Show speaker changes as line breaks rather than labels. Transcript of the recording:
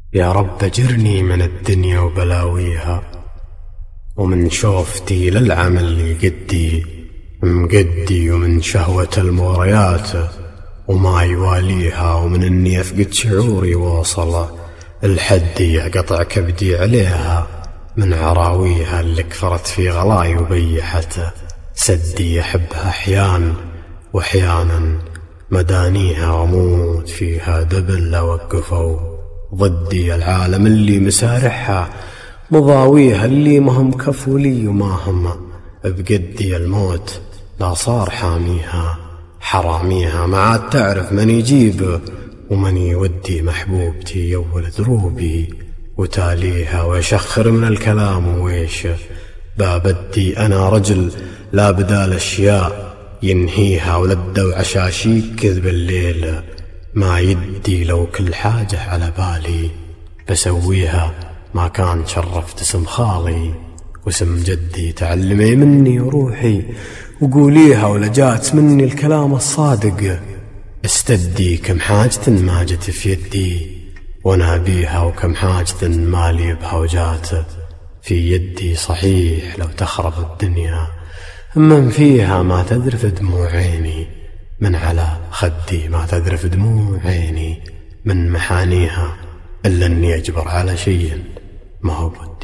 يا رب أجرني من الدنيا وبلاويها، ومن شوفتي للعمل اللي قدي مقدي، ومن شهوة المغريات وما يواليها، ومن اني افقد شعوري واصل الحدي اقطع كبدي عليها، من عراويها اللي كفرت في غلاي وبيحت سدي، احبها احيان واحيانا مدانيها، واموت فيها دبل وقفوا ضدي العالم اللي مسارحها، مضاويها اللي مهم كفولي وما هم بقدي، الموت لا صار حاميها حراميها، ما عاد تعرف من يجيب ومن يودي، محبوبتي يول دروبي وتاليها، ويشخر من الكلام ويش بابدي، أنا رجل لا بدال أشياء ينهيها، ولدوا عشاشي كذب الليل ما يدي، لو كل حاجة على بالي بسويها، ما كان شرفت اسم خالي واسم جدي، تعلمي مني وروحي وقوليها، ولجات مني الكلام الصادق استدي، كم حاجة ما جت في يدي وانا بيها، وكم حاجة مالي بها وجات في يدي، صحيح لو تخرب الدنيا من فيها ما تذرف دموع عيني، من على خدي ما تذرف دموع عيني من محانيها، إلا أني أجبر على شيء ما هو بد.